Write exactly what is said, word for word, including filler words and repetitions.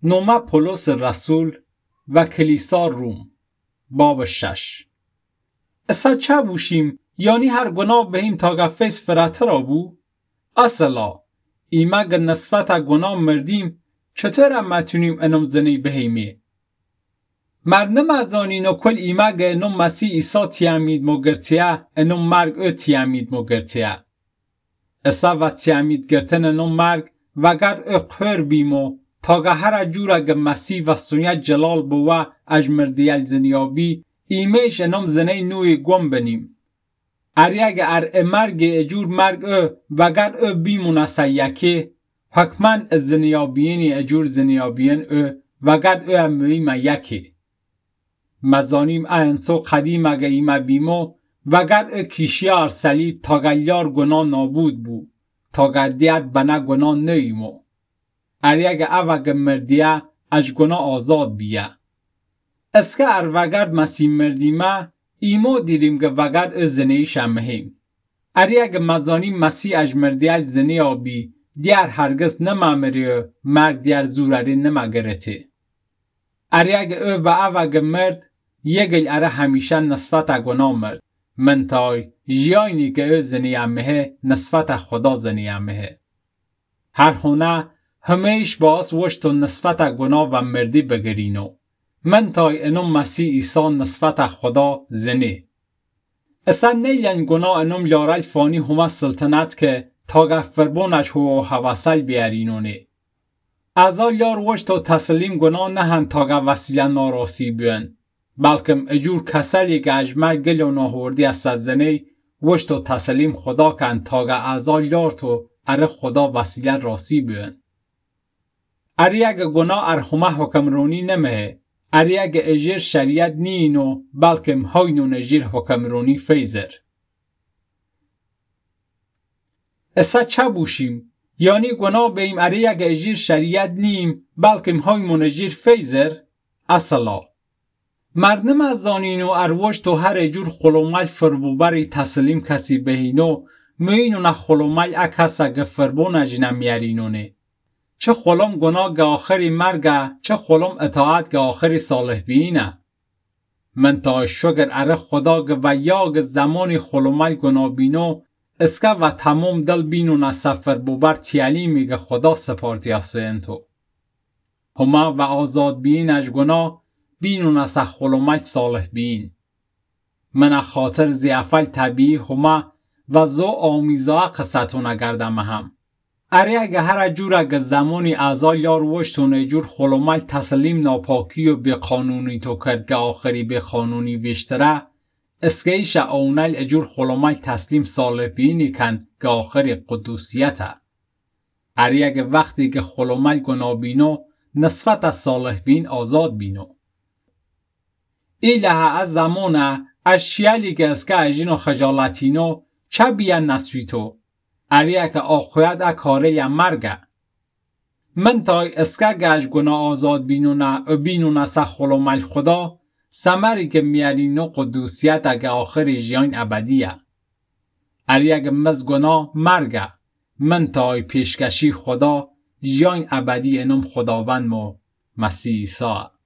نومه پولس رسول و کلیسا روم باب شش. اصلا چه بوشیم یعنی هر گناه بهیم تاگه فیس فراتر آبو؟ اصلا ایمه گه نصفت گناه مردیم چطور هم متونیم انم زنی بهیمه؟ مردم ازانین و کل ایمه گه انم مسیح ایسا تیامید مگرتیه انم مرگ او تیامید مگرتیه. اصلا و تیامید گرتن انم مرگ و گرد او قهر بیمو تاگه هر جور اگه مسیح و سونیت جلال بوه اج مردیل زنیابی ایمهش انم زنی نوی گم بنیم. اری اگه ار مرگ اجور مرگ او و گرد او بیمونه سیکه حکمن از زنیابینی اجور زنیابین او و گرد او امویمه یکه. مزانیم انسو قدیم اگه ایمه بیمو و گرد او کیشیار سلیب تاگه لیار گناه نابود بو تاگه دیت بنا گناه نیمو. اری اگه او اگه مردیه اج گناه آزاد بیه. اسکه ار وگرد مسیح مردیمه ایمو دیریم که وگرد او زنیش همهیم. اری اگه مزانیم مسیح اج مردیل زنی آبی دیار هرگز نمامری و مرگ دیار زوراری نمگرته. اری اگه او و او اگه مرد یگل اره همیشه نصفت گناه مرد. منتای جیانی که او زنی همه نصفت خدا زنی همه. هر خونه همیش باز وشت و نصفت گناه و مردی بگرینو. من تای انم مسیح ایسا نصفت خدا زنی. اصلا نیلن گناه انم یارل فانی همه سلطنت که تاگه فربونش هو حواسل بیارینونه. ازا یار وشت و تسلیم گناه نهن تاگه وسیله ناراسی بیان. بلکم اجور کسلی که اجمر گل و ناهوردی از زنی وشت و تسلیم خدا کن تاگه ازا یار تو اره خدا وسیله راسی بیان. اری اگه گناه ار همه حکمرونی نمه اری اگه اجیر شریعت نینو بلکم هاینون اجیر حکمرونی فیزر. اصلا چه بوشیم؟ یعنی گناه بیم اری اگه اجیر شریعت نیم بلکم هاینون اجیر فیزر؟ اصلا مردم از زانینو اروشت و هر اجور خلومل فربوبری تسلیم کسی بهینو موینو خلومل اکس اگه فربون اجنم میارینونه. چه خلوم گناه گه آخری مرگه چه خلوم اطاعت گه آخری صالح بینه. من تا شگر اره خدا گه و یا گه زمانی خلومل گناه بینو اسکه و تمام دل بینو نسفر بوبر تیالیمی گه خدا سپارتی اسینتو. هما و آزاد بینش گناه بینو نسخ خلومل صالح بین. من خاطر زیافل طبیعی هما و زو آمیزا قصتو نگردم هم. اری اگه هر جور اگه زمانی اعضا یار وشتونه جور خلومل تسلیم ناپاکی و بقانونی تو کرد که آخری بقانونی وشتره اسکیش اونل اجور خلومل تسلیم صالح بینی کن که آخری قدوسیته. اری اگه وقتی که خلومل گناه بینو نسبت از صالح بین آزاد بینو. ایله از زمانه از شیالی که اسکه اجینو خجالتینو چه بیان نسویتو اری که آخویت اکاره یا مرگه. من تای اسکه گش گناه آزاد بینو نه و بینو نسخ خلومل خدا سمری که میارینو قدوسیت اگه آخر جیان ابدیه. اری اگه مز گناه مرگه. من تای پیشکشی خدا جیان ابدی انم خداوند مو مسیح عیسی.